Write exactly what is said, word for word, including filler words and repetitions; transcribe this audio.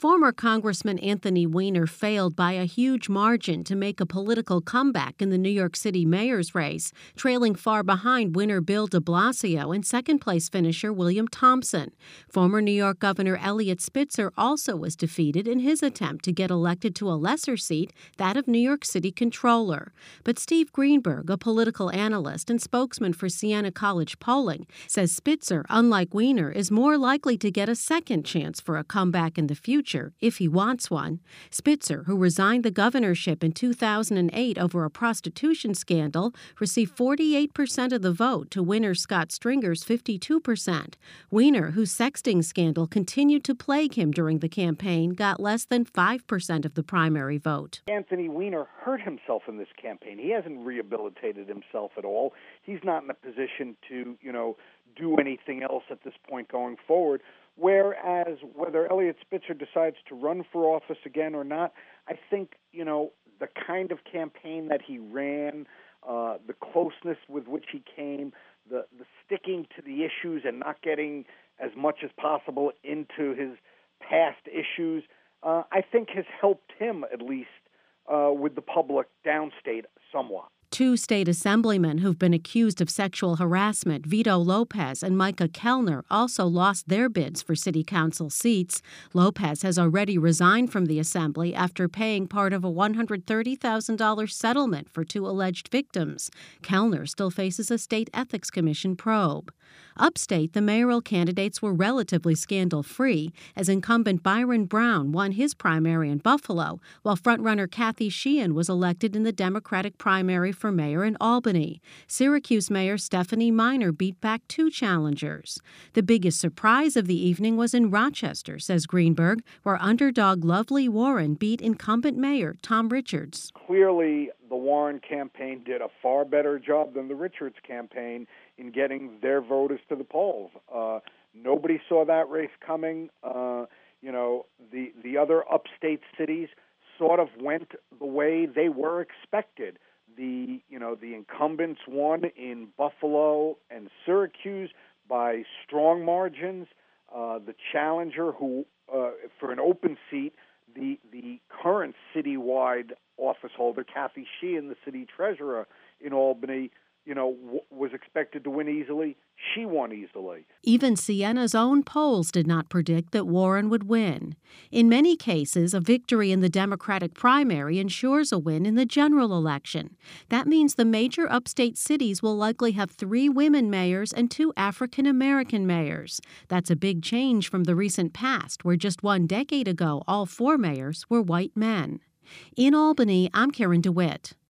Former Congressman Anthony Weiner failed by a huge margin to make a political comeback in the New York City mayor's race, trailing far behind winner Bill de Blasio and second-place finisher William Thompson. Former New York Governor Eliot Spitzer also was defeated in his attempt to get elected to a lesser seat, that of New York City Comptroller. But Steve Greenberg, a political analyst and spokesman for Siena College Polling, says Spitzer, unlike Weiner, is more likely to get a second chance for a comeback in the future if he wants one. Spitzer, who resigned the governorship in two thousand eight over a prostitution scandal, received forty-eight percent of the vote to winner Scott Stringer's fifty-two percent. Weiner, whose sexting scandal continued to plague him during the campaign, got less than five percent of the primary vote. Anthony Weiner hurt himself in this campaign. He hasn't rehabilitated himself at all. He's not in a position to, you know, do anything else at this point going forward. Whereas whether Eliot Spitzer decides to run for office again or not, I think, you know, the kind of campaign that he ran, uh, the closeness with which he came, the, the sticking to the issues and not getting as much as possible into his past issues, uh, I think has helped him, at least, uh, with the public downstate somewhat. Two state assemblymen who've been accused of sexual harassment, Vito Lopez and Micah Kellner, also lost their bids for city council seats. Lopez has already resigned from the assembly after paying part of a one hundred thirty thousand dollars settlement for two alleged victims. Kellner still faces a state ethics commission probe. Upstate, the mayoral candidates were relatively scandal-free, as incumbent Byron Brown won his primary in Buffalo, while frontrunner Kathy Sheehan was elected in the Democratic primary for mayor in Albany. Syracuse Mayor Stephanie Miner beat back two challengers. The biggest surprise of the evening was in Rochester, says Greenberg, where underdog Lovely Warren beat incumbent mayor Tom Richards. Clearly, the Warren campaign did a far better job than the Richards campaign in getting their voters to the polls. Uh, nobody saw that race coming. Uh, you know, the, the other upstate cities sort of went the way they were expected. The, you know, the incumbents won in Buffalo and Syracuse by strong margins. Uh, the challenger, who uh, for an open seat, the the current citywide office holder, Kathy Sheehan, the city treasurer in Albany, you know, w- was expected to win easily. She won easily. Even Siena's own polls did not predict that Warren would win. In many cases, a victory in the Democratic primary ensures a win in the general election. That means the major upstate cities will likely have three women mayors and two African-American mayors. That's a big change from the recent past, where just one decade ago all four mayors were white men. In Albany, I'm Karen DeWitt.